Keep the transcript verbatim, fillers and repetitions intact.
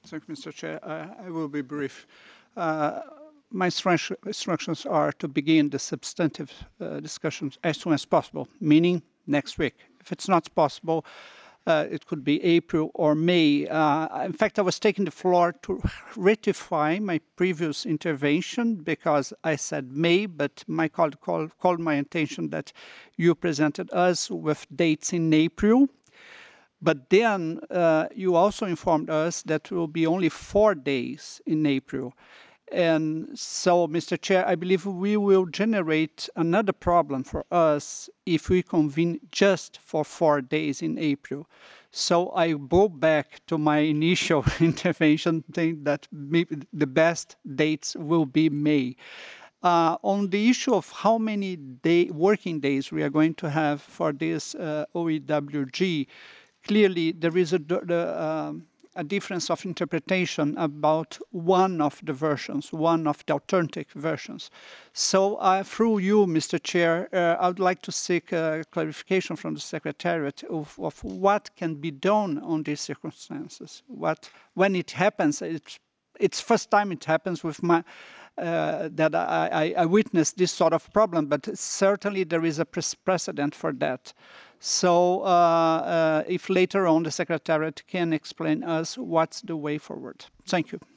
Thank you, Mister Chair. I, I will be brief. Uh, my instru- instructions are to begin the substantive uh, discussions as soon as possible, meaning next week. If it's not possible, uh, it could be April or May. Uh, in fact, I was taking the floor to rectify my previous intervention because I said May, but my colleague called, called my attention that you presented us with dates in April. But then uh, you also informed us that will be only four days in April. And so, Mister Chair, I believe we will generate another problem for us if we convene just for four days in April. So I go back to my initial intervention, saying that maybe the best dates will be May. Uh, on the issue of how many day, working days we are going to have for this uh, O E W G, clearly there is a, the, um, a difference of interpretation about one of the versions, one of the alternative versions. So uh, through you, Mister Chair, uh, I would like to seek uh, clarification from the Secretariat of, of what can be done on these circumstances. What, when it happens, it's it's first time it happens with my uh, that I, I, I witnessed this sort of problem, but certainly there is a precedent for that. So uh, uh, if later on the Secretariat can explain us what's the way forward. Thank you.